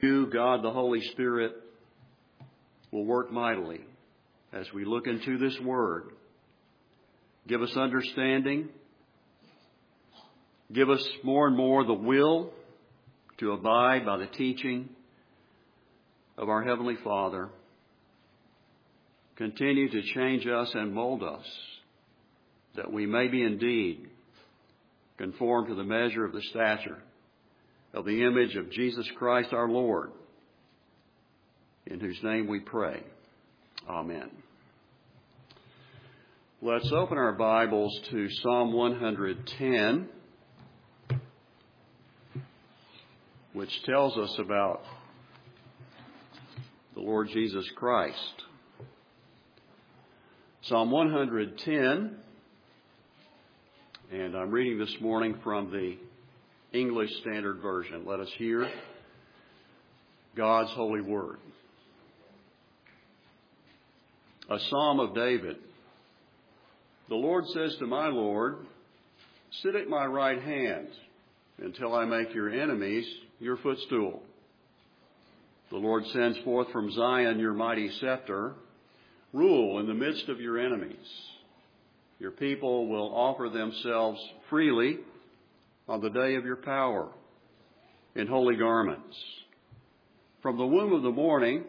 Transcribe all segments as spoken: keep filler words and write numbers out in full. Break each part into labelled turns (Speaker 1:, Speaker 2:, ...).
Speaker 1: You, God the Holy Spirit, will work mightily as we look into this Word. Give us understanding. Give us more and more the will to abide by the teaching of our Heavenly Father. Continue to change us and mold us, that we may be indeed conformed to the measure of the stature of the image of Jesus Christ our Lord, in whose name we pray. Amen. Let's open our Bibles to Psalm one hundred ten, which tells us about the Lord Jesus Christ. Psalm one hundred ten, and I'm reading this morning from the English Standard Version. Let us hear God's holy word. A Psalm of David. The Lord says to my Lord, sit at my right hand until I make your enemies your footstool. The Lord sends forth from Zion your mighty scepter. Rule in the midst of your enemies. Your people will offer themselves freely on the day of your power in holy garments. From the womb of the morning,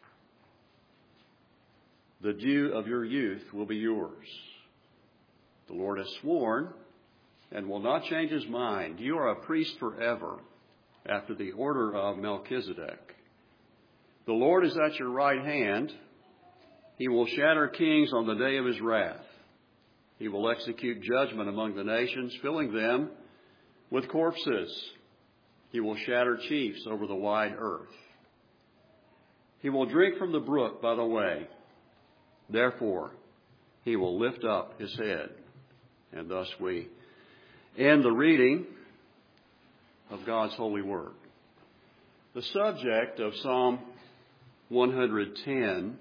Speaker 1: the dew of your youth will be yours. The Lord has sworn and will not change his mind. You are a priest forever, after the order of Melchizedek. The Lord is at your right hand. He will shatter kings on the day of his wrath. He will execute judgment among the nations, filling them with corpses. He will shatter chiefs over the wide earth. He will drink from the brook by the way. Therefore, he will lift up his head. And thus we end the reading of God's holy word. The subject of Psalm one hundred ten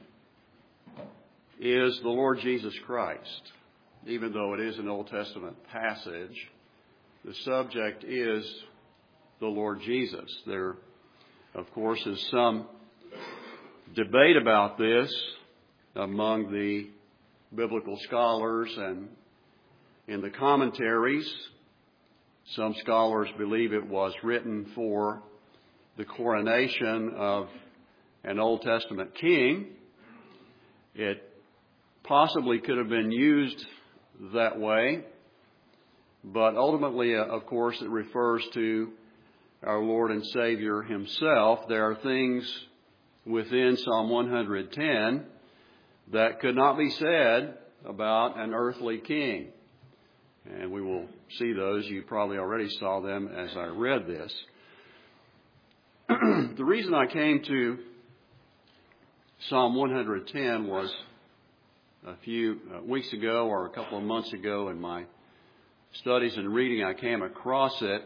Speaker 1: is the Lord Jesus Christ. Even though it is an Old Testament passage, the subject is the Lord Jesus. There, of course, is some debate about this among the biblical scholars and in the commentaries. Some scholars believe it was written for the coronation of an Old Testament king. It possibly could have been used that way, but ultimately, uh, of course, it refers to our Lord and Savior himself. There are things within Psalm one hundred ten that could not be said about an earthly king. And we will see those. You probably already saw them as I read this. The reason I came to Psalm one hundred ten was a few uh, weeks ago or a couple of months ago in my studies and reading, I came across it.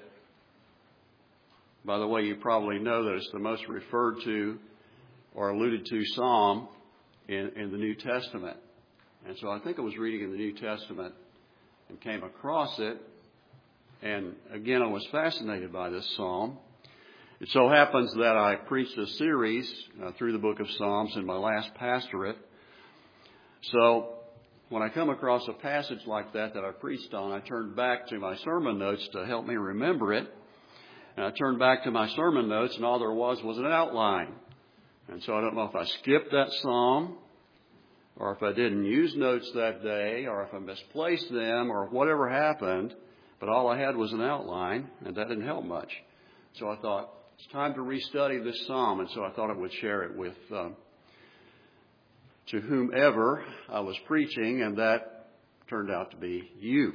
Speaker 1: By the way, you probably know that it's the most referred to or alluded to psalm in, in the New Testament. And so I think I was reading in the New Testament and came across it. And again, I was fascinated by this psalm. It so happens that I preached a series uh, through the book of Psalms in my last pastorate. So when I come across a passage like that that I preached on, I turn back to my sermon notes to help me remember it. And I turned back to my sermon notes, and all there was was an outline. And so I don't know if I skipped that psalm, or if I didn't use notes that day, or if I misplaced them, or whatever happened. But all I had was an outline, and that didn't help much. So I thought, it's time to restudy this psalm, and so I thought I would share it with um, to whomever I was preaching, and that turned out to be you.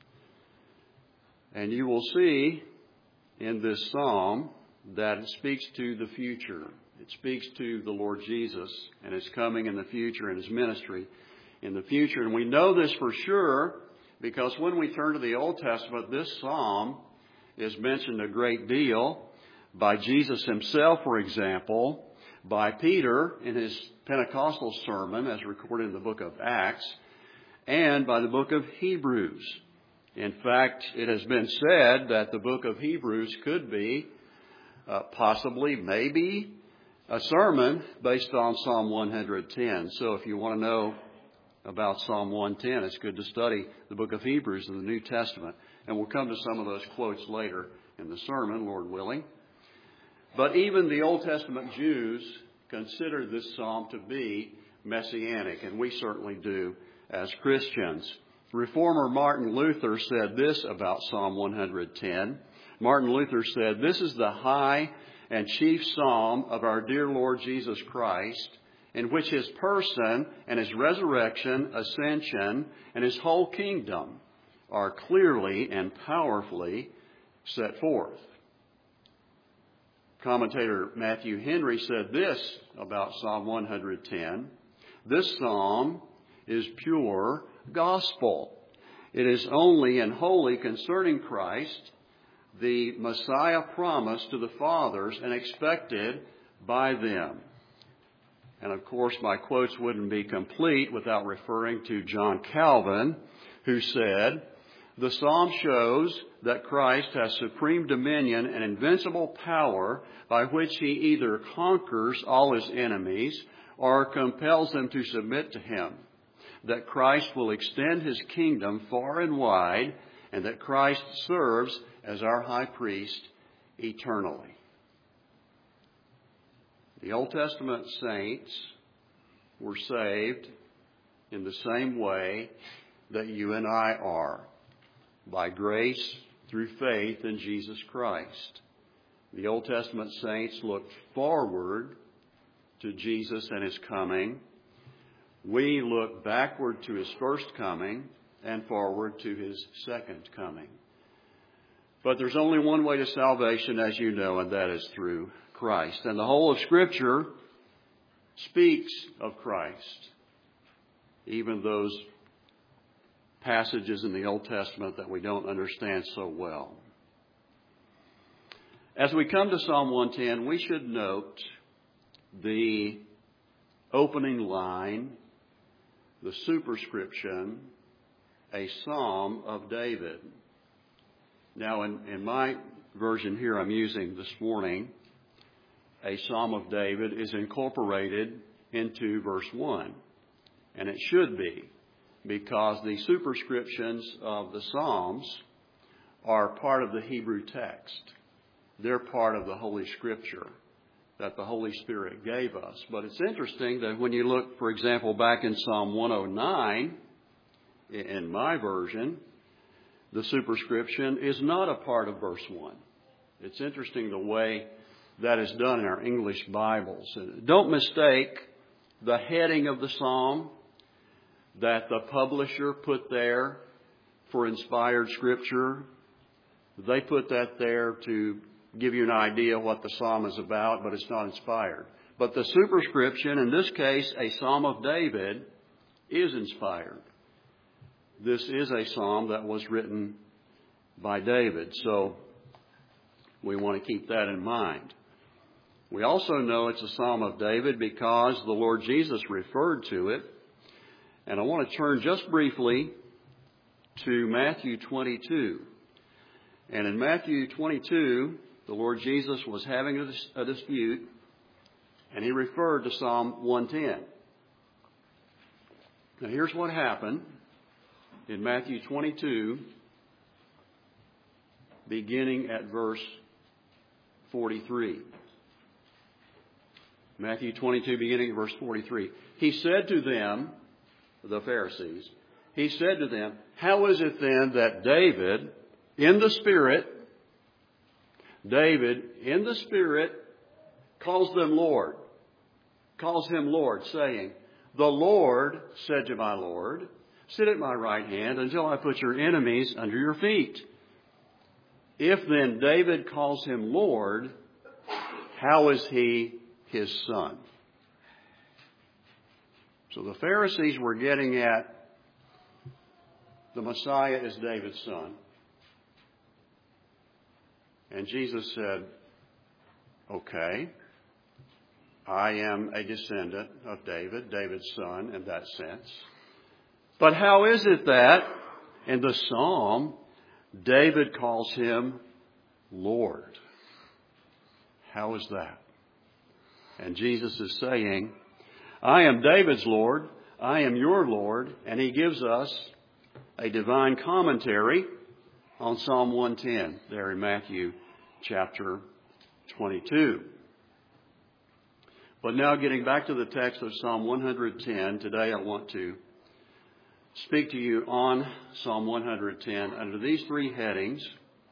Speaker 1: And you will see in this psalm that it speaks to the future. It speaks to the Lord Jesus and his coming in the future and his ministry in the future. And we know this for sure because when we turn to the Old Testament, this psalm is mentioned a great deal by Jesus himself, for example, by Peter in his Pentecostal sermon, as recorded in the book of Acts, and by the book of Hebrews. In fact, it has been said that the book of Hebrews could be uh, possibly, maybe, a sermon based on Psalm one ten. So if you want to know about Psalm one ten, it's good to study the book of Hebrews in the New Testament. And we'll come to some of those quotes later in the sermon, Lord willing. But even the Old Testament Jews consider this psalm to be messianic, and we certainly do as Christians. Reformer Martin Luther said this about Psalm one ten. Martin Luther said, "This is the high and chief psalm of our dear Lord Jesus Christ, in which his person and his resurrection, ascension, and his whole kingdom are clearly and powerfully set forth." Commentator Matthew Henry said this about Psalm one ten. "This psalm is pure gospel. It is only and wholly concerning Christ, the Messiah promised to the fathers and expected by them." And of course, my quotes wouldn't be complete without referring to John Calvin, who said, "The psalm shows that Christ has supreme dominion and invincible power by which he either conquers all his enemies or compels them to submit to him, that Christ will extend his kingdom far and wide, and that Christ serves as our high priest eternally." The Old Testament saints were saved in the same way that you and I are, by grace through faith in Jesus Christ. The Old Testament saints looked forward to Jesus and his coming. We look backward to his first coming and forward to his second coming. But there's only one way to salvation, as you know, and that is through Christ. And the whole of Scripture speaks of Christ, even those passages in the Old Testament that we don't understand so well. As we come to Psalm one ten, we should note the opening line, the superscription, a Psalm of David. Now, in, in my version here I'm using this morning, a Psalm of David is incorporated into verse one. And it should be, because the superscriptions of the Psalms are part of the Hebrew text. They're part of the Holy Scripture that the Holy Spirit gave us. But it's interesting that when you look, for example, back in Psalm one oh nine, in my version, the superscription is not a part of verse one. It's interesting the way that is done in our English Bibles. Don't mistake the heading of the psalm that the publisher put there for inspired Scripture. They put that there to give you an idea what the psalm is about, but it's not inspired. But the superscription, in this case, a Psalm of David, is inspired. This is a psalm that was written by David, so we want to keep that in mind. We also know it's a Psalm of David because the Lord Jesus referred to it. And I want to turn just briefly to Matthew twenty-two. And in Matthew twenty-two, the Lord Jesus was having a, a dispute, and he referred to Psalm one ten. Now here's what happened in Matthew twenty-two, beginning at verse forty-three. Matthew twenty-two, beginning at verse forty-three. He said to them, the Pharisees, he said to them, "How is it then that David, in the Spirit, David, in the Spirit, calls them Lord, calls him Lord, saying, 'The Lord said to my Lord, sit at my right hand until I put your enemies under your feet.' If then David calls him Lord, how is he his son?" So the Pharisees were getting at the Messiah is David's son. And Jesus said, okay, I am a descendant of David, David's son in that sense. But how is it that in the psalm, David calls him Lord? How is that? And Jesus is saying, I am David's Lord. I am your Lord. And he gives us a divine commentary on Psalm one ten there in Matthew chapter twenty-two. But now getting back to the text of Psalm one ten, today I want to speak to you on Psalm one ten under these three headings: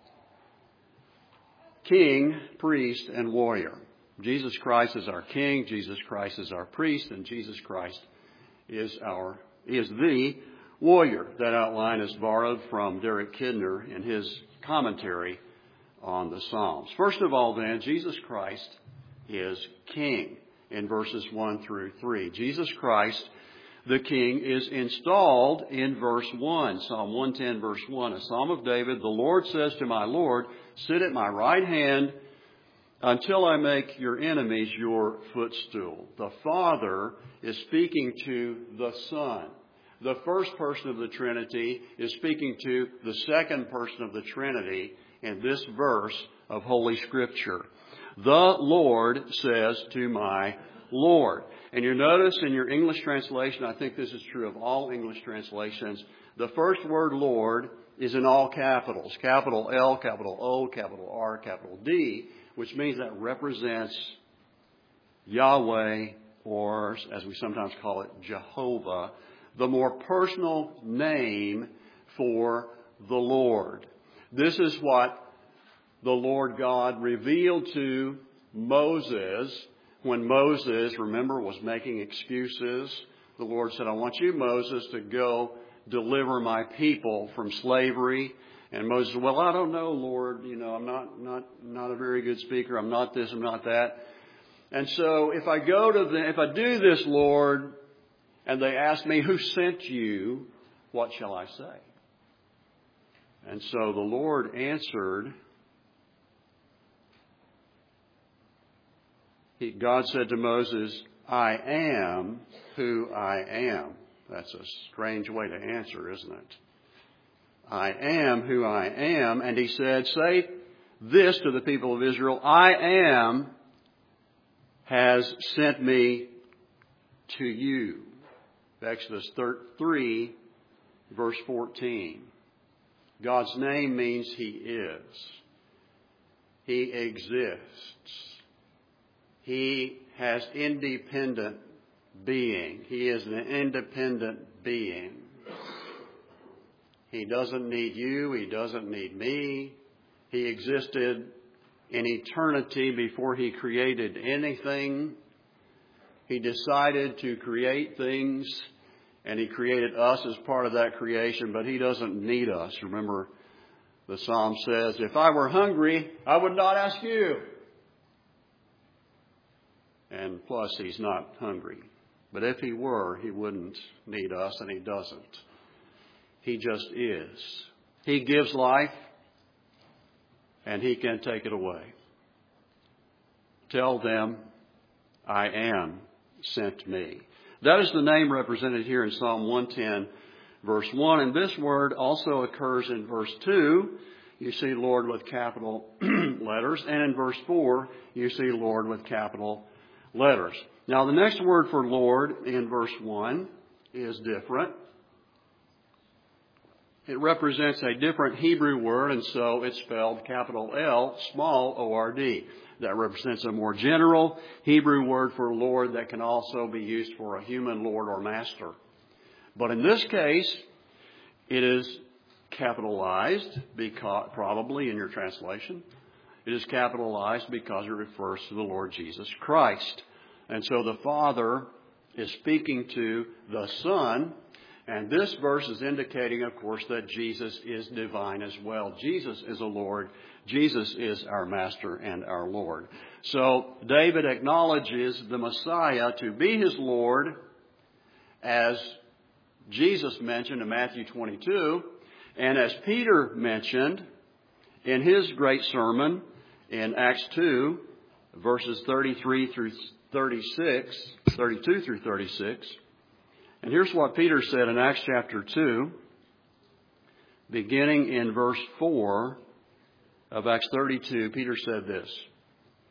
Speaker 1: King, Priest, and Warrior. Jesus Christ is our King, Jesus Christ is our Priest, and Jesus Christ is our is the Warrior. That outline is borrowed from Derek Kidner in his commentary on the Psalms. First of all, then, Jesus Christ is King in verses one through three. Jesus Christ, the King, is installed in verse one. Psalm one ten, verse one, a Psalm of David. The Lord says to my Lord, sit at my right hand until I make your enemies your footstool. The Father is speaking to the Son. The first person of the Trinity is speaking to the second person of the Trinity in this verse of Holy Scripture. The Lord says to my Lord. And you notice in your English translation, I think this is true of all English translations, the first word Lord is in all capitals. Capital L, capital O, capital R, capital D, which means that represents Yahweh, or as we sometimes call it, Jehovah, the more personal name for the Lord. This is what the Lord God revealed to Moses when Moses, remember, was making excuses. The Lord said, I want you, Moses, to go deliver my people from slavery. And Moses said, well, I don't know, Lord. You know, I'm not, not, not a very good speaker. I'm not this, I'm not that. And so if I go to the, if I do this, Lord, and they ask me, who sent you? What shall I say? And so the Lord answered, he, God said to Moses, I am who I am. That's a strange way to answer, isn't it? I am who I am. And he said, say this to the people of Israel, I am has sent me to you. Exodus three, verse fourteen. God's name means He is. He exists. He has independent being. He is an independent being. He doesn't need you. He doesn't need me. He existed in eternity before He created anything. He decided to create things, and He created us as part of that creation, but He doesn't need us. Remember, the Psalm says, if I were hungry, I would not ask you. And plus, He's not hungry. But if He were, He wouldn't need us, and He doesn't. He just is. He gives life, and He can take it away. Tell them, I am sent me. That is the name represented here in Psalm one ten, verse one. And this word also occurs in verse two. You see Lord with capital letters. And in verse four, you see Lord with capital letters. Now, the next word for Lord in verse one is different. It represents a different Hebrew word, and so it's spelled capital L, small O R D. That represents a more general Hebrew word for Lord that can also be used for a human Lord or Master. But in this case, it is capitalized, because, probably in your translation. It is capitalized because it refers to the Lord Jesus Christ. And so the Father is speaking to the Son. And this verse is indicating, of course, that Jesus is divine as well. Jesus is a Lord. Jesus is our Master and our Lord. So David acknowledges the Messiah to be his Lord, as Jesus mentioned in Matthew twenty-two, and as Peter mentioned in his great sermon in Acts two, verses thirty-three through thirty-six, thirty-two through thirty-six. And here's what Peter said in Acts chapter two, beginning in verse four of Acts thirty-two. Peter said this,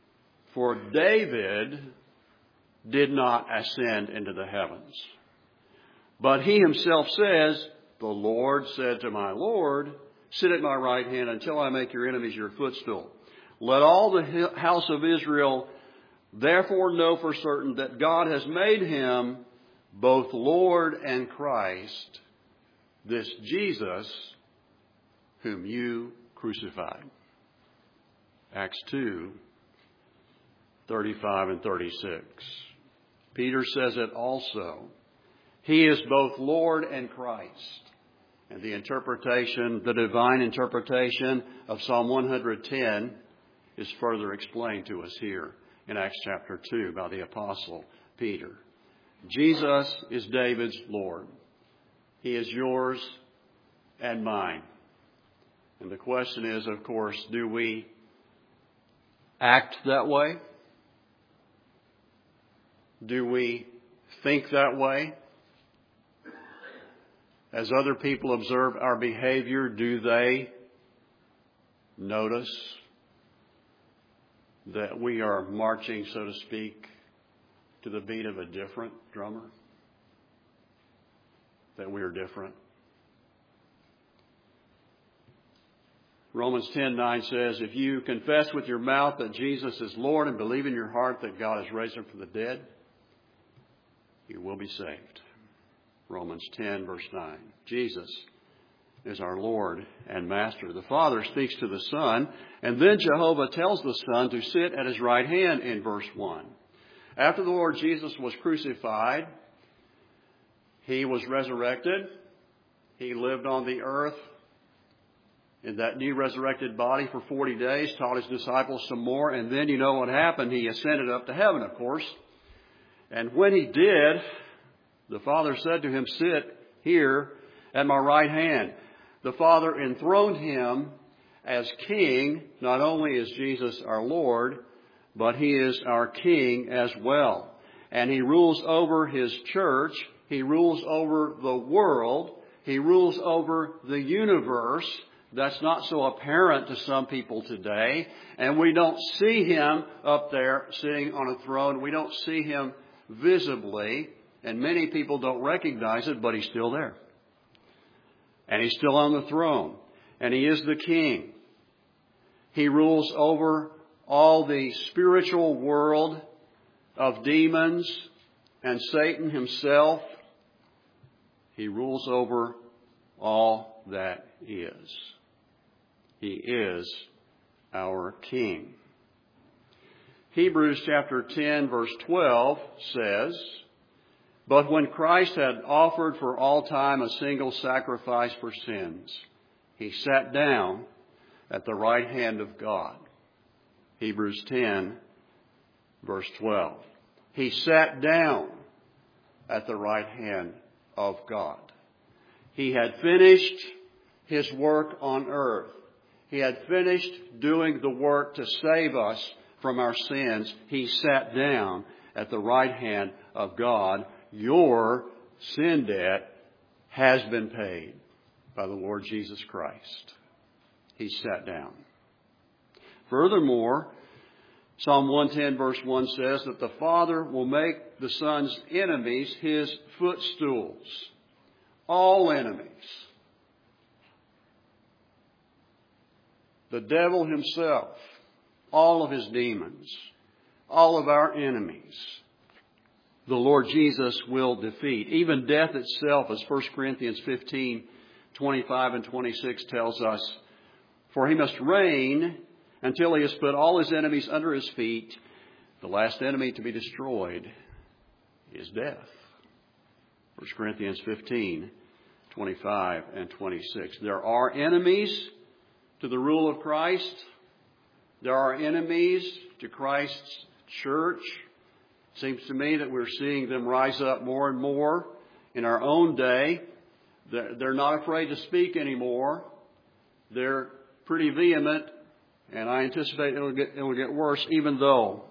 Speaker 1: For David did not ascend into the heavens. But he himself says, the Lord said to my Lord, sit at my right hand until I make your enemies your footstool. Let all the house of Israel therefore know for certain that God has made him both Lord and Christ, this Jesus whom you crucified. Acts two, thirty-five and thirty-six. Peter says it also. He is both Lord and Christ. And the interpretation, the divine interpretation of Psalm one ten is further explained to us here in Acts chapter two by the Apostle Peter. Jesus is David's Lord. He is yours and mine. And the question is, of course, do we act that way? Do we think that way? As other people observe our behavior, do they notice that we are marching, so to speak, to the beat of a different drummer? That we are different? Romans ten nine says, if you confess with your mouth that Jesus is Lord and believe in your heart that God has raised him from the dead, you will be saved. Romans ten, verse nine. Jesus is our Lord and Master. The Father speaks to the Son, and then Jehovah tells the Son to sit at his right hand in verse one. After the Lord Jesus was crucified, he was resurrected. He lived on the earth in that new resurrected body for forty days, taught his disciples some more, and then you know what happened. He ascended up to heaven, of course. And when he did, the Father said to him, sit here at my right hand. The Father enthroned him as King. Not only is Jesus our Lord, but he is our King as well. And he rules over his church. He rules over the world. He rules over the universe. That's not so apparent to some people today. And we don't see him up there sitting on a throne. We don't see him visibly. And many people don't recognize it, but he's still there. And he's still on the throne. And he is the King. He rules over all the spiritual world of demons and Satan himself. He rules over all that is. He is our King. Hebrews chapter ten, verse twelve says, but when Christ had offered for all time a single sacrifice for sins, he sat down at the right hand of God. Hebrews ten, verse twelve. He sat down at the right hand of God. He had finished his work on earth. He had finished doing the work to save us from our sins. He sat down at the right hand of God. Your sin debt has been paid by the Lord Jesus Christ. He sat down. Furthermore, Psalm one ten verse one says that the Father will make the Son's enemies his footstools. All enemies. The devil himself, all of his demons, all of our enemies, the Lord Jesus will defeat. Even death itself, as First Corinthians fifteen, twenty-five and twenty-six tells us, for he must reign until he has put all his enemies under his feet. The last enemy to be destroyed is death. First Corinthians fifteen, twenty-five and twenty-six. There are enemies to the rule of Christ. There are enemies to Christ's church. It seems to me that we're seeing them rise up more and more in our own day. They're not afraid to speak anymore. They're pretty vehement, and I anticipate it'll get, it'll get worse, even though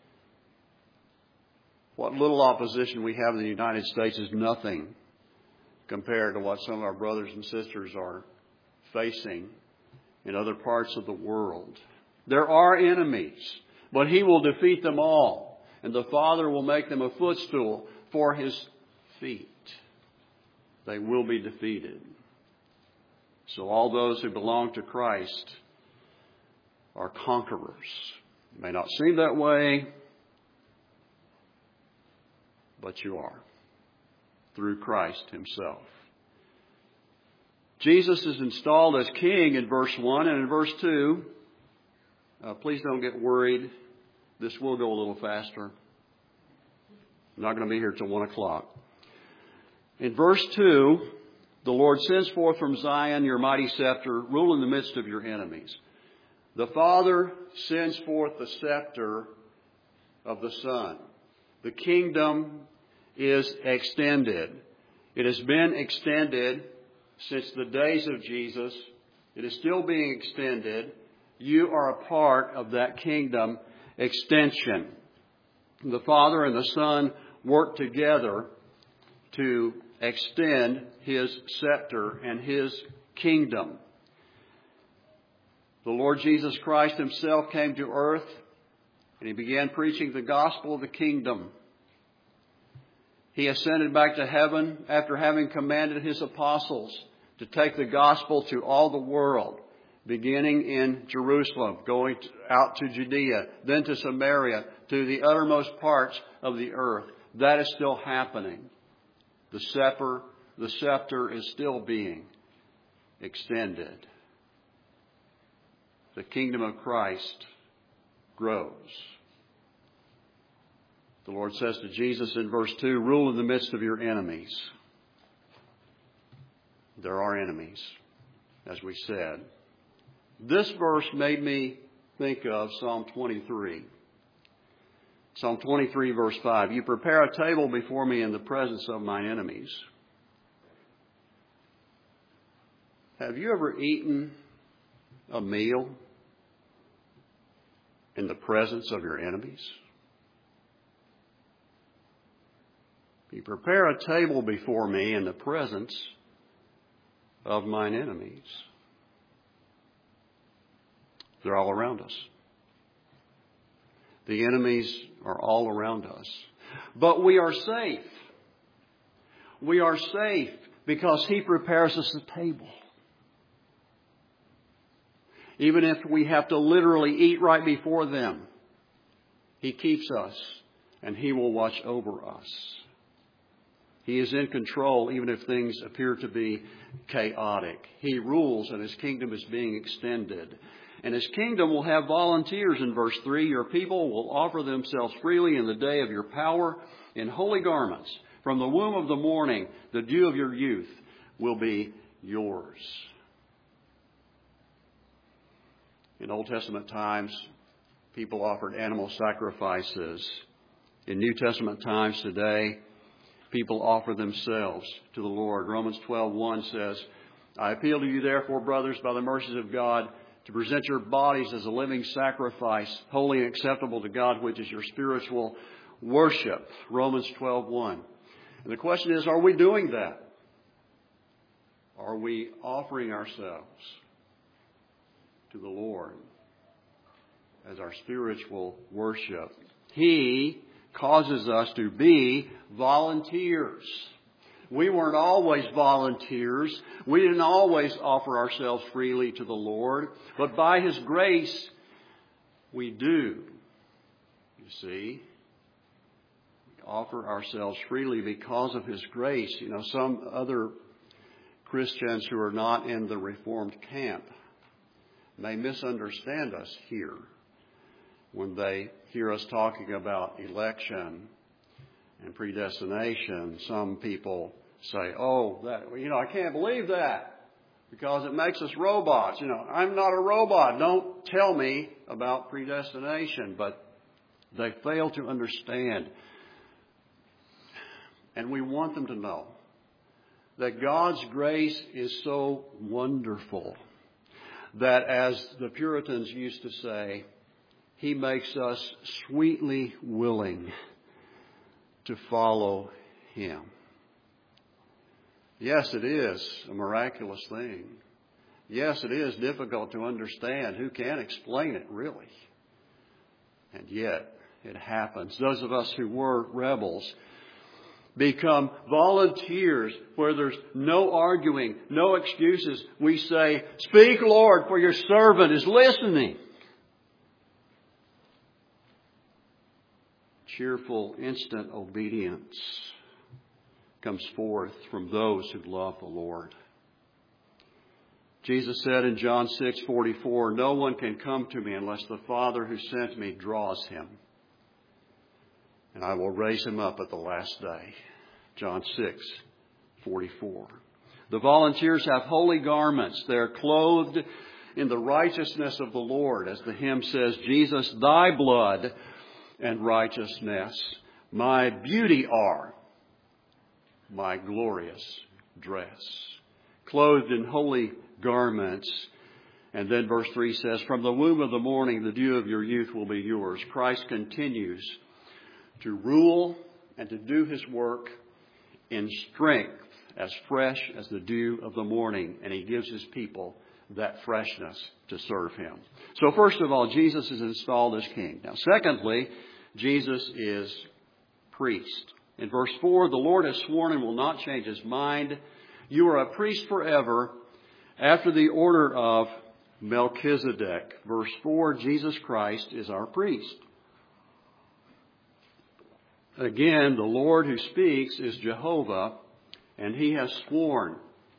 Speaker 1: what little opposition we have in the United States is nothing compared to what some of our brothers and sisters are facing in other parts of the world. There are enemies. But He will defeat them all, and the Father will make them a footstool for His feet. They will be defeated. So all those who belong to Christ are conquerors. It may not seem that way, but you are, through Christ Himself. Jesus is installed as King in verse one, and in verse two, uh, please don't get worried. This will go a little faster. I'm not going to be here till one o'clock. In verse two, the Lord sends forth from Zion your mighty scepter, rule in the midst of your enemies. The Father sends forth the scepter of the Son. The kingdom is extended. It has been extended since the days of Jesus. It is still being extended. You are a part of that kingdom extension. The Father and the Son work together to extend His scepter and His kingdom. The Lord Jesus Christ Himself came to earth and He began preaching the gospel of the kingdom. He ascended back to heaven after having commanded His apostles to take the gospel to all the world, beginning in Jerusalem, going out to Judea, then to Samaria, to the uttermost parts of the earth. That is still happening. The scepter, the scepter is still being extended. The kingdom of Christ grows. The Lord says to Jesus in verse two, rule in the midst of your enemies. There are enemies, as we said. This verse made me think of Psalm twenty-three. Psalm twenty-three, verse five. You prepare a table before me in the presence of mine enemies. Have you ever eaten a meal in the presence of your enemies? You prepare a table before me in the presence of mine enemies. They're all around us. The enemies are all around us. But we are safe. We are safe because He prepares us a table. Even if we have to literally eat right before them, He keeps us and He will watch over us. He is in control even if things appear to be chaotic. He rules and His kingdom is being extended. And His kingdom will have volunteers in verse three. Your people will offer themselves freely in the day of your power in holy garments. From the womb of the morning, the dew of your youth will be yours. In Old Testament times, people offered animal sacrifices. In New Testament times today, people offer themselves to the Lord. Romans twelve one says, I appeal to you therefore, brothers, by the mercies of God, to present your bodies as a living sacrifice, holy and acceptable to God, which is your spiritual worship. Romans twelve one. And the question is, are we doing that? Are we offering ourselves to the Lord as our spiritual worship? He causes us to be volunteers. We weren't always volunteers. We didn't always offer ourselves freely to the Lord. But by His grace, we do. You see, we offer ourselves freely because of His grace. You know, some other Christians who are not in the Reformed camp may misunderstand us here when they hear us talking about election and predestination. Some people say, oh, that, you know, I can't believe that because it makes us robots. You know, I'm not a robot. Don't tell me about predestination. But they fail to understand. And we want them to know that God's grace is so wonderful that, as the Puritans used to say, He makes us sweetly willing to follow Him. Yes, it is a miraculous thing. Yes, it is difficult to understand. Who can explain it, really? And yet, it happens. Those of us who were rebels become volunteers where there's no arguing, no excuses. We say, "Speak, Lord, for your servant is listening." Cheerful, instant obedience comes forth from those who love the Lord. Jesus said in John six forty-four, "No one can come to me unless the Father who sent me draws him, and I will raise him up at the last day." John six forty-four. The volunteers have holy garments. They're clothed in the righteousness of the Lord. As the hymn says, "Jesus, thy blood and righteousness, my beauty are, my glorious dress." Clothed in holy garments. And then verse three says, "From the womb of the morning, the dew of your youth will be yours." Christ continues to rule and to do his work in strength, as fresh as the dew of the morning. And he gives his people that freshness to serve him. So first of all, Jesus is installed as king. Now secondly, Jesus is priest. In verse four, "The Lord has sworn and will not change his mind. You are a priest forever after the order of Melchizedek." Verse four, Jesus Christ is our priest. Again, the Lord who speaks is Jehovah, and he has sworn.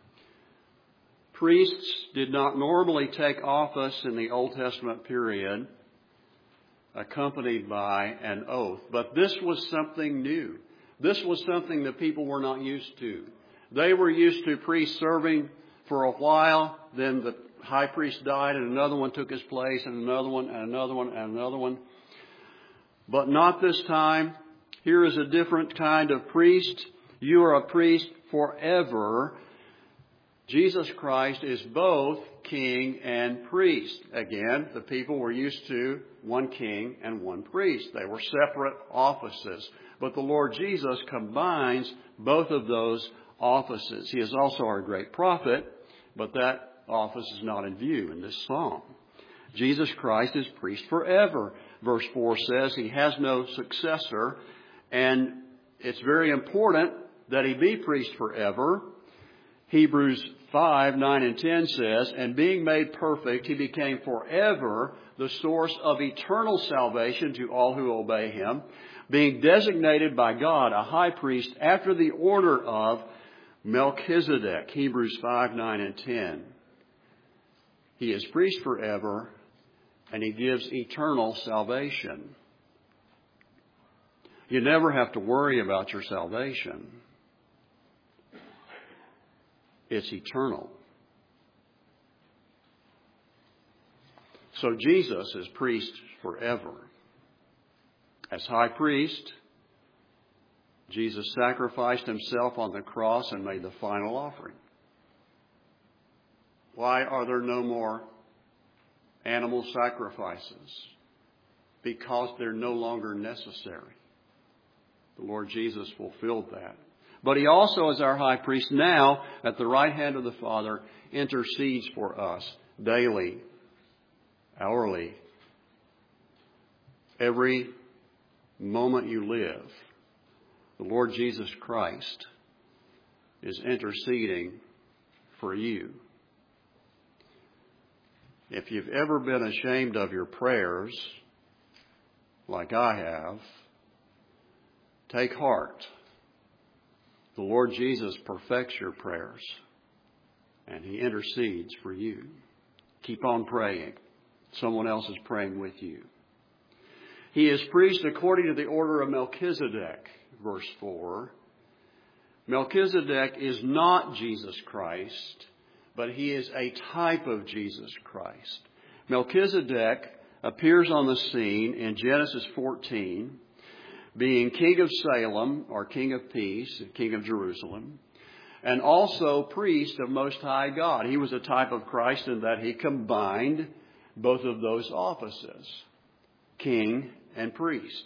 Speaker 1: Priests did not normally take office in the Old Testament period accompanied by an oath, but this was something new. This was something that people were not used to. They were used to priests serving for a while, then the high priest died and another one took his place, and another one, and another one, and another one. But not this time. Here is a different kind of priest. You are a priest forever. Jesus Christ is both king and priest. Again, the people were used to one king and one priest. They were separate offices. But the Lord Jesus combines both of those offices. He is also our great prophet, but that office is not in view in this psalm. Jesus Christ is priest forever. Verse four says he has no successor, and it's very important that he be priest forever. Hebrews five, nine, and ten says, "And being made perfect, he became forever the source of eternal salvation to all who obey him, being designated by God a high priest after the order of Melchizedek." Hebrews five, nine, and ten. He is priest forever, and he gives eternal salvation. You never have to worry about your salvation. It's eternal. So Jesus is priest forever. As high priest, Jesus sacrificed himself on the cross and made the final offering. Why are there no more animal sacrifices? Because they're no longer necessary. The Lord Jesus fulfilled that. But he also, as our high priest now, at the right hand of the Father, intercedes for us daily, hourly, every moment you live. The Lord Jesus Christ is interceding for you. If you've ever been ashamed of your prayers, like I have, take heart. The Lord Jesus perfects your prayers, and he intercedes for you. Keep on praying. Someone else is praying with you. He is priest according to the order of Melchizedek, verse four. Melchizedek is not Jesus Christ, but he is a type of Jesus Christ. Melchizedek appears on the scene in Genesis fourteen, being king of Salem, or king of peace, king of Jerusalem, and also priest of Most High God. He was a type of Christ in that he combined both of those offices, king and priest.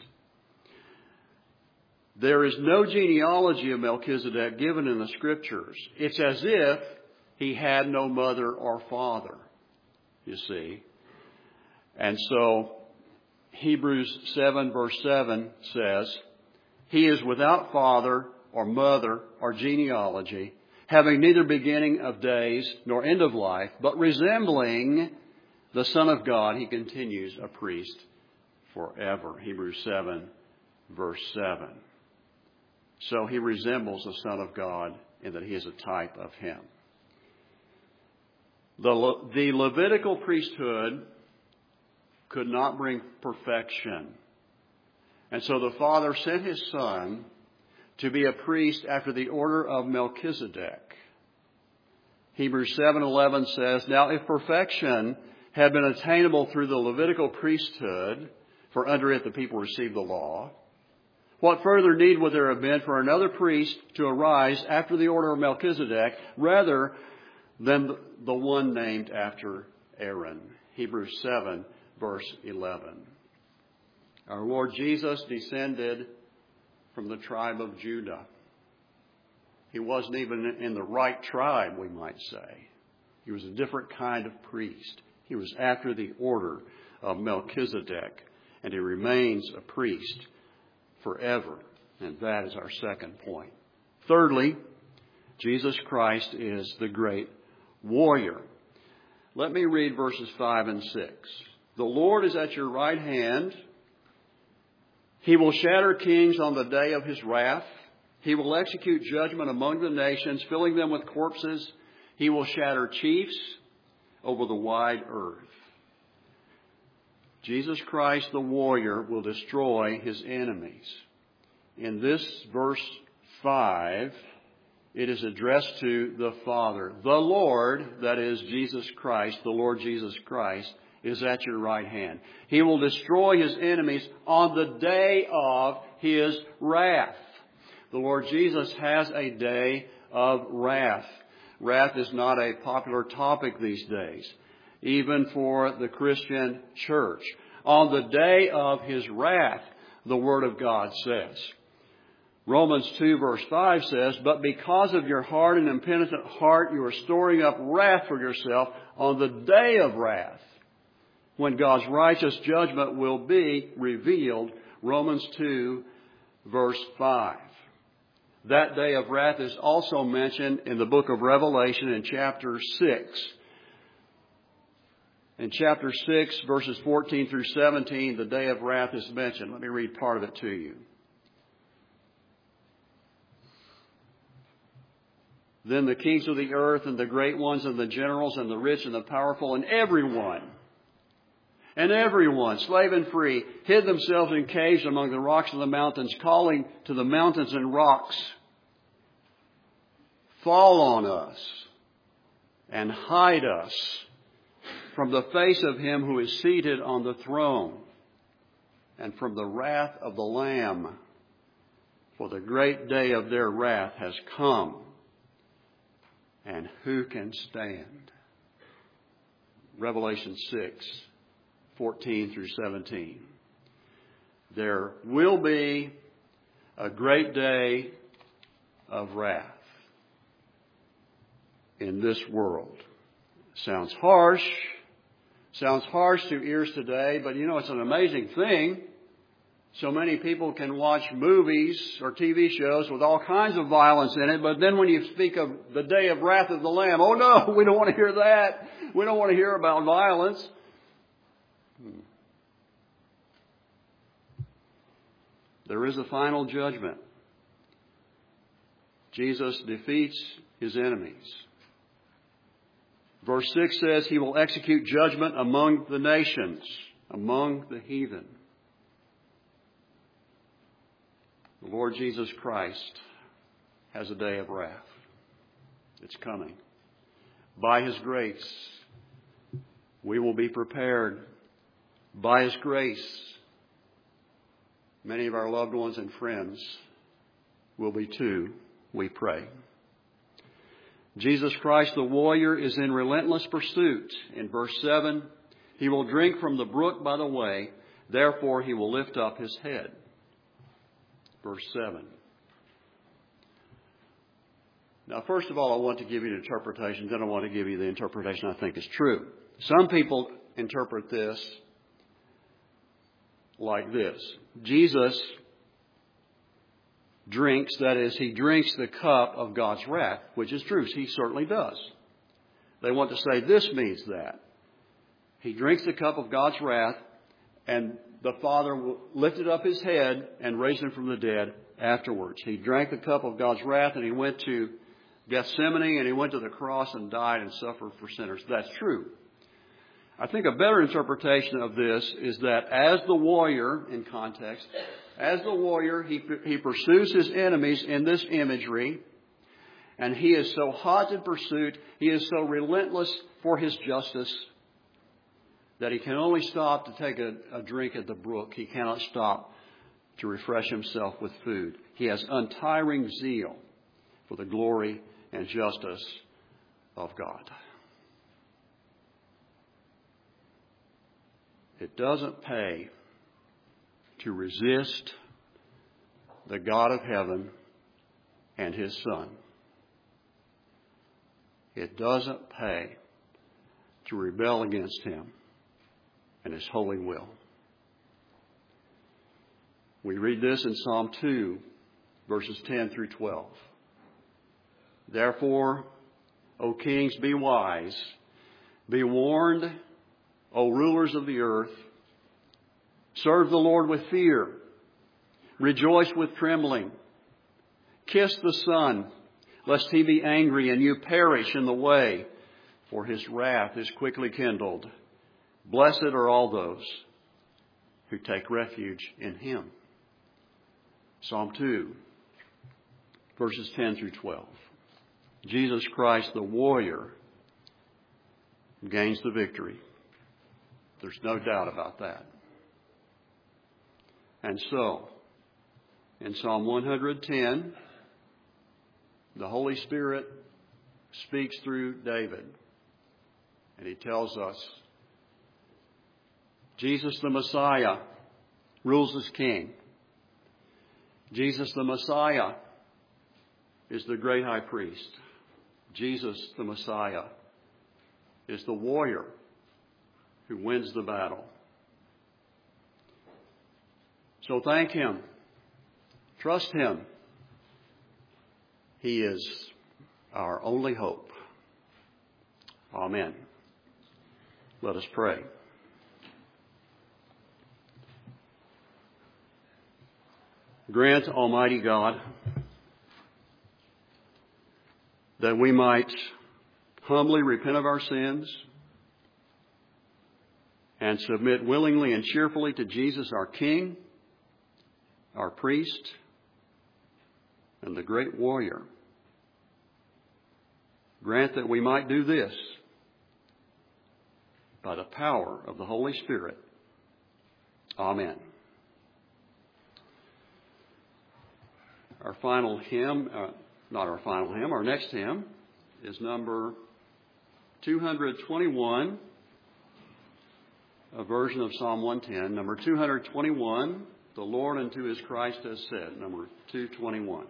Speaker 1: There is no genealogy of Melchizedek given in the Scriptures. It's as if he had no mother or father, you see. And so Hebrews seven verse seven says, He is without father or mother or genealogy, having neither beginning of days nor end of life, but resembling the Son of God, He continues a priest forever. Hebrews seven verse seven. So He resembles the Son of God in that He is a type of Him. The, Le- the Levitical priesthood could not bring perfection. And so the Father sent His Son to be a priest after the order of Melchizedek. Hebrews seven eleven says, Now if perfection had been attainable through the Levitical priesthood, for under it the people received the law, what further need would there have been for another priest to arise after the order of Melchizedek rather than the one named after Aaron? Hebrews seven verse eleven. Our Lord Jesus descended from the tribe of Judah. He wasn't even in the right tribe, we might say. He was a different kind of priest. He was after the order of Melchizedek, and he remains a priest forever. And that is our second point. Thirdly, Jesus Christ is the great warrior. Let me read verses five and six. The Lord is at your right hand. He will shatter kings on the day of His wrath. He will execute judgment among the nations, filling them with corpses. He will shatter chiefs over the wide earth. Jesus Christ, the warrior, will destroy His enemies. In this verse five, it is addressed to the Father. The Lord, that is Jesus Christ, the Lord Jesus Christ, is at your right hand. He will destroy His enemies on the day of His wrath. The Lord Jesus has a day of wrath. Wrath is not a popular topic these days, even for the Christian church. On the day of His wrath, the Word of God says. Romans two verse five says, But because of your hard and impenitent heart, you are storing up wrath for yourself on the day of wrath, when God's righteous judgment will be revealed. Romans two verse five. That day of wrath is also mentioned in the book of Revelation in chapter six. In chapter six, verses fourteen through seventeen, the day of wrath is mentioned. Let me read part of it to you. Then the kings of the earth and the great ones and the generals and the rich and the powerful and everyone, and everyone, slave and free, hid themselves in caves among the rocks of the mountains, calling to the mountains and rocks, Fall on us and hide us from the face of Him who is seated on the throne and from the wrath of the Lamb. For the great day of their wrath has come, and who can stand? Revelation six, fourteen through seventeen. There will be a great day of wrath in this world. Sounds harsh. Sounds harsh to ears today, but you know, it's an amazing thing. So many people can watch movies or T V shows with all kinds of violence in it, but then when you speak of the day of wrath of the Lamb, oh no, we don't want to hear that. We don't want to hear about violence. Hmm. There is a final judgment. Jesus defeats His enemies. Verse six says He will execute judgment among the nations, among the heathen. The Lord Jesus Christ has a day of wrath. It's coming. By His grace, we will be prepared. By His grace, many of our loved ones and friends will be too, we pray. Jesus Christ, the warrior, is in relentless pursuit. In verse seven, He will drink from the brook by the way, therefore He will lift up His head. Verse seven. Now, first of all, I want to give you an interpretation. Then I want to give you the interpretation I think is true. Some people interpret this like this. Jesus drinks, that is, he drinks the cup of God's wrath, which is true. He certainly does. They want to say this means that. He drinks the cup of God's wrath, and the Father lifted up his head and raised him from the dead afterwards. He drank the cup of God's wrath, and he went to Gethsemane, and he went to the cross and died and suffered for sinners. That's true. I think a better interpretation of this is that as the warrior, in context, as the warrior, he, he pursues his enemies in this imagery, and he is so hot in pursuit, he is so relentless for his justice, that he can only stop to take a, a drink at the brook. He cannot stop to refresh himself with food. He has untiring zeal for the glory and justice of God. It doesn't pay to resist the God of heaven and his Son. It doesn't pay to rebel against him and his holy will. We read this in Psalm two, verses ten through twelve. Therefore, O kings, be wise, be warned, O rulers of the earth. Serve the Lord with fear. Rejoice with trembling. Kiss the Son, lest he be angry and you perish in the way, for his wrath is quickly kindled. Blessed are all those who take refuge in him. Psalm two, verses ten through twelve. Jesus Christ, the warrior, gains the victory. There's no doubt about that. And so, in Psalm one ten, the Holy Spirit speaks through David, and he tells us, Jesus the Messiah rules as king. Jesus the Messiah is the great high priest. Jesus the Messiah is the warrior who wins the battle. So thank him. Trust him. He is our only hope. Amen. Let us pray. Grant, Almighty God, that we might humbly repent of our sins and submit willingly and cheerfully to Jesus, our King, our priest, and the great warrior. Grant that we might do this by the power of the Holy Spirit. Amen. Our final hymn, uh, not our final hymn, our next hymn is number two twenty-one, a version of Psalm one ten. Number two twenty-one, the Lord unto his Christ has said. Number two twenty-one.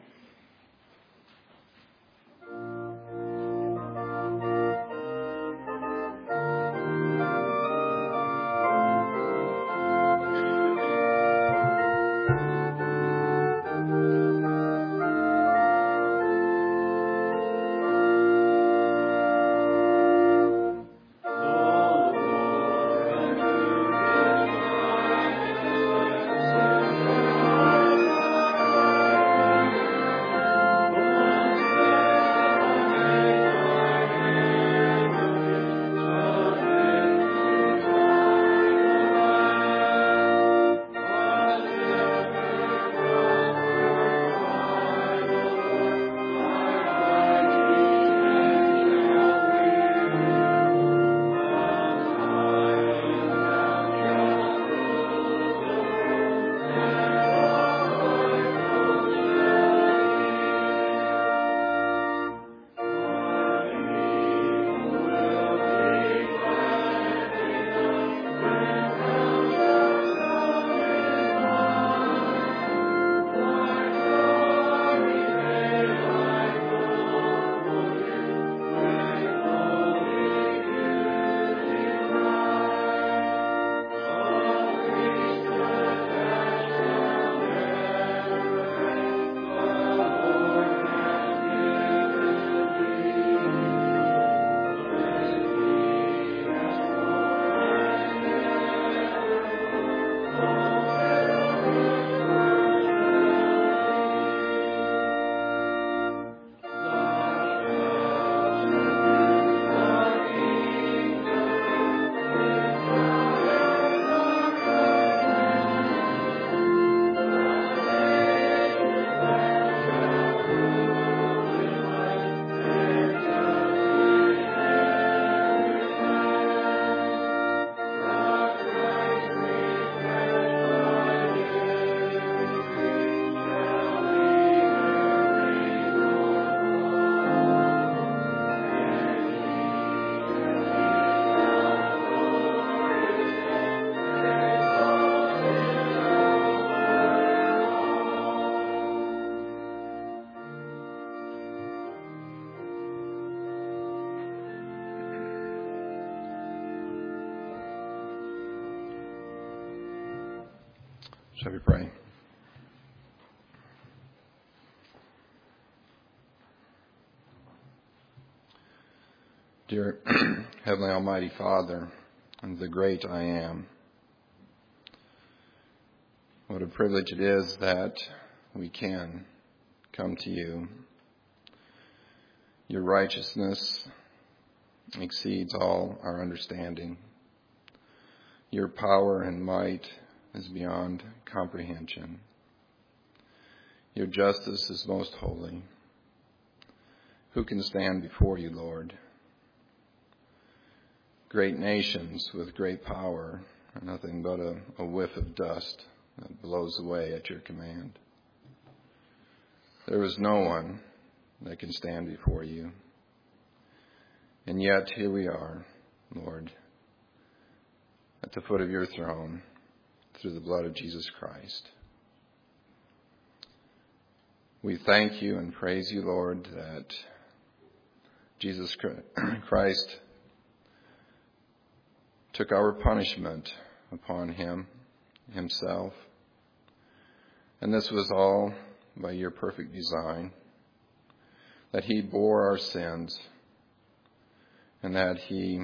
Speaker 2: Shall we pray? Dear Heavenly Almighty Father, and the great I am, what a privilege it is that we can come to you. Your righteousness exceeds all our understanding. Your power and might is beyond comprehension. Your justice is most holy. Who can stand before you, Lord? Great nations with great power are nothing but a, a whiff of dust that blows away at your command. There is no one that can stand before you. And yet here we are, Lord, at the foot of your throne through the blood of Jesus Christ. We thank you and praise you, Lord, that Jesus Christ took our punishment upon him himself. And this was all by your perfect design, that he bore our sins and that he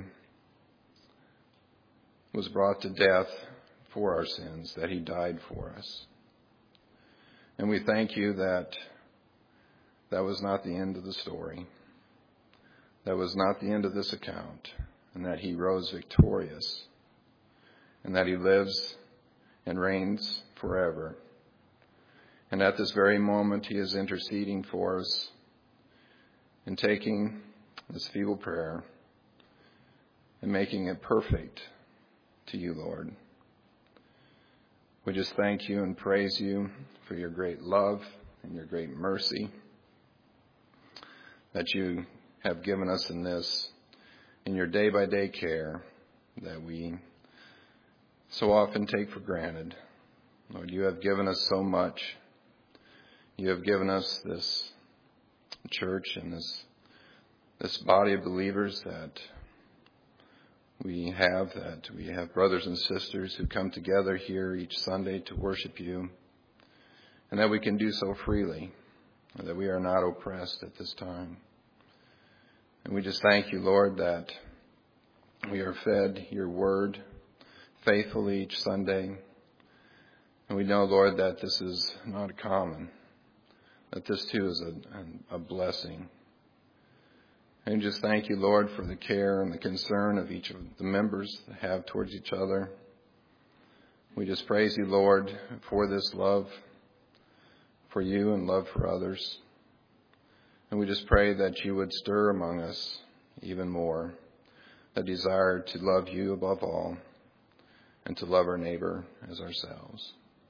Speaker 2: was brought to death for our sins, that he died for us. And we thank you that that was not the end of the story. That was not the end of this account, and that he rose victorious, and that he lives and reigns forever. And at this very moment, he is interceding for us and taking this feeble prayer and making it perfect to you, Lord. We just thank you and praise you for your great love and your great mercy that you have given us in this, in your day-by-day care that we so often take for granted. Lord, you have given us so much. You have given us this church and this this body of believers that we have, that we have brothers and sisters who come together here each Sunday to worship you, and that we can do so freely, and that we are not oppressed at this time. And we just thank you, Lord, that we are fed your word faithfully each Sunday. And we know, Lord, that this is not common, that this too is a, a blessing. And just thank you, Lord, for the care and the concern of each of the members that have towards each other. We just praise you, Lord, for this love for you and love for others. And we just pray that you would stir among us even more a desire to love you above all and to love our neighbor as ourselves.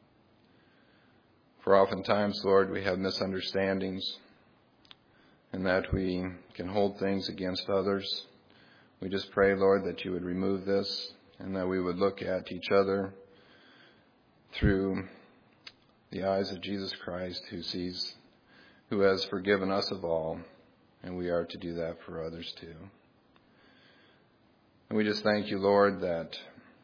Speaker 2: For oftentimes, Lord, we have misunderstandings and that we can hold things against others. We just pray, Lord, that you would remove this and that we would look at each other through the eyes of Jesus Christ, who sees, who has forgiven us of all, and we are to do that for others too. And we just thank you, Lord, that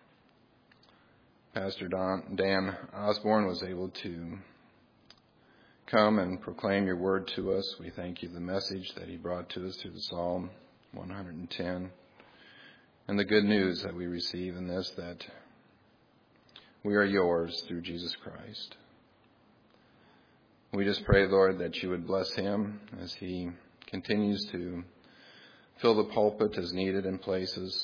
Speaker 2: Pastor Don, Dan Osborne was able to come and proclaim your word to us. We thank you for the message that he brought to us through the Psalm one hundred ten and the good news that we receive in this, that we are yours through Jesus Christ. We just pray, Lord, that you would bless him as he continues to fill the pulpit as needed in places.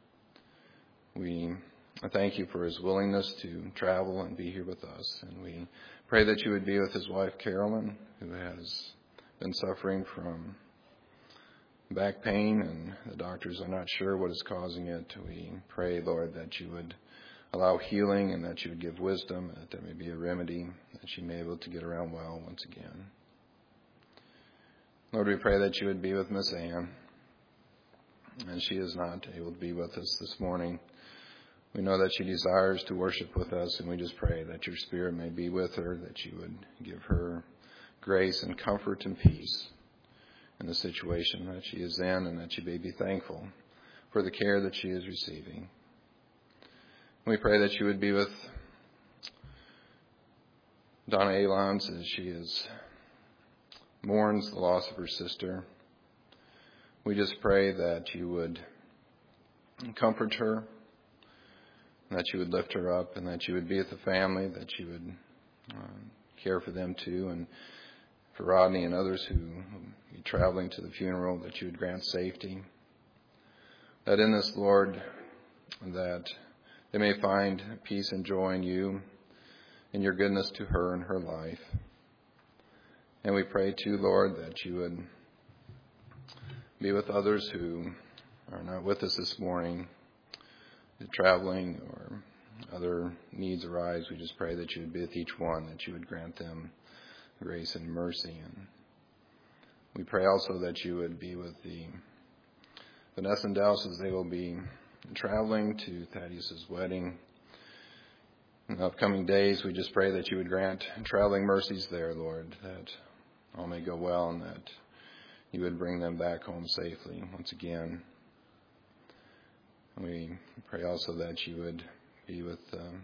Speaker 2: We thank you for his willingness to travel and be here with us. And we pray that you would be with his wife, Carolyn, who has been suffering from back pain, and the doctors are not sure what is causing it. We pray, Lord, that you would allow healing and that you would give wisdom, that there may be a remedy, that she may be able to get around well once again. Lord, we pray that you would be with Miss Ann, and she is not able to be with us this morning. We know that she desires to worship with us, and we just pray that your Spirit may be with her, that you would give her grace and comfort and peace in the situation that she is in, and that she may be thankful for the care that she is receiving. We pray that you would be with Donna Alons as she is mourns the loss of her sister. We just pray that you would comfort her, that you would lift her up, and that you would be with the family, that you would uh, care for them too, and for Rodney and others who will be traveling to the funeral, that you would grant safety. That in this, Lord, that they may find peace and joy in you, in your goodness to her and her life. And we pray too, Lord, that you would be with others who are not with us this morning, traveling or other needs arise. We just pray that you would be with each one, that you would grant them grace and mercy. And we pray also that you would be with the Vanessa and Dallas as they will be traveling to Thaddeus' wedding. In the upcoming days, we just pray that you would grant traveling mercies there, Lord, that all may go well and that you would bring them back home safely once again. And we pray also that you would be with um,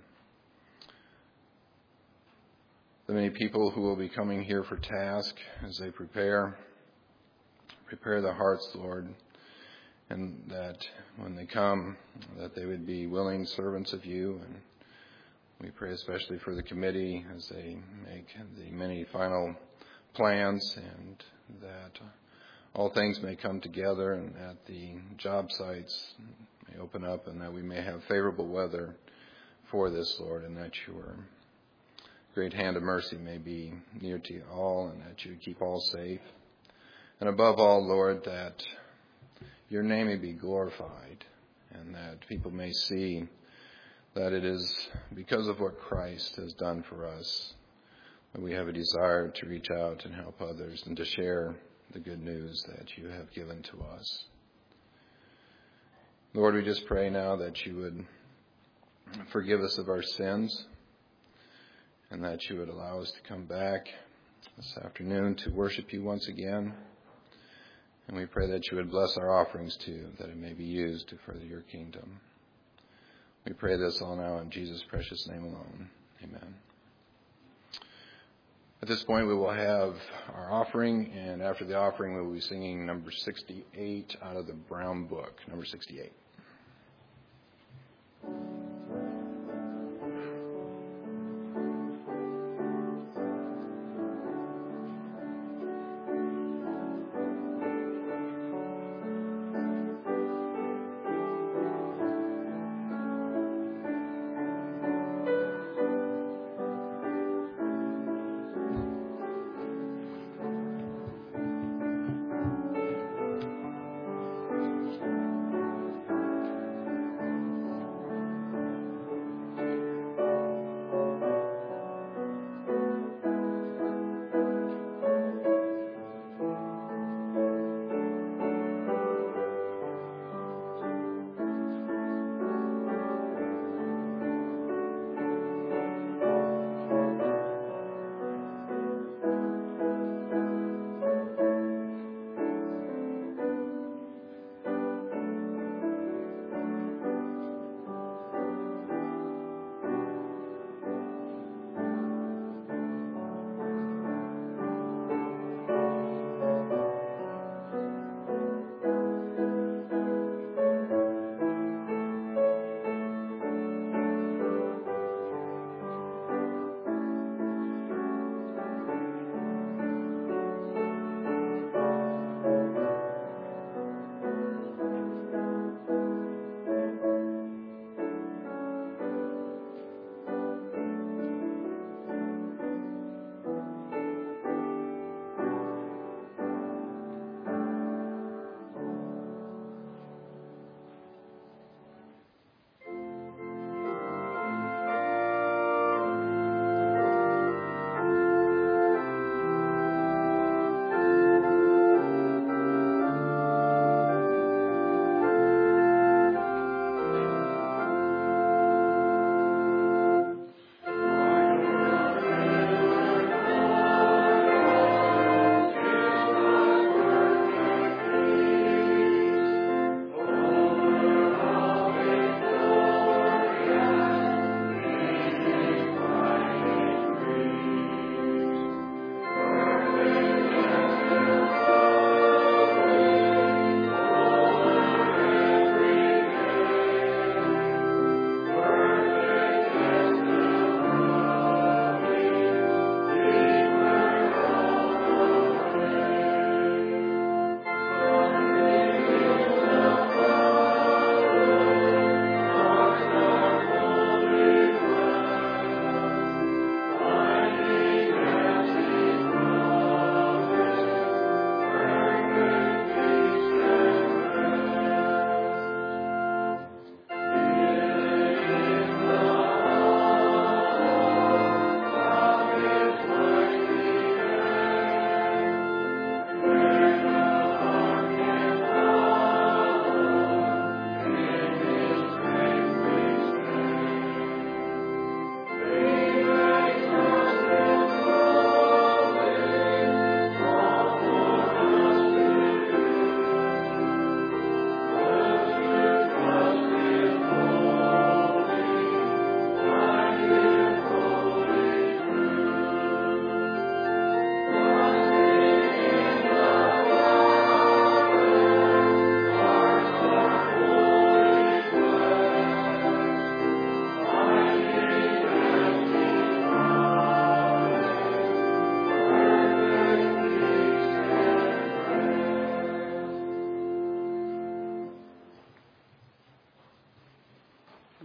Speaker 2: the many people who will be coming here for task as they prepare. Prepare their hearts, Lord, and that when they come, that they would be willing servants of you. And we pray especially for the committee as they make the many final plans, and that all things may come together, and that the job sites may open up, and that we may have favorable weather for this, Lord, and that your great hand of mercy may be near to all, and that you keep all safe. And above all, Lord, that your name may be glorified, and that people may see that it is because of what Christ has done for us that we have a desire to reach out and help others and to share the good news that you have given to us. Lord, we just pray now that you would forgive us of our sins, and that you would allow us to come back this afternoon to worship you once again. And we pray that you would bless our offerings too, that it may be used to further your kingdom. We pray this all now in Jesus' precious name alone. Amen. At this point, we will have our offering, and after the offering, we will be singing number sixty-eight out of the Brown Book, number sixty-eight.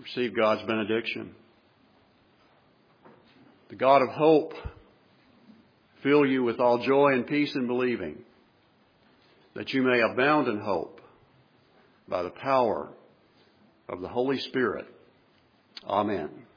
Speaker 1: Receive God's benediction. The God of hope fill you with all joy and peace in believing, that you may abound in hope by the power of the Holy Spirit. Amen.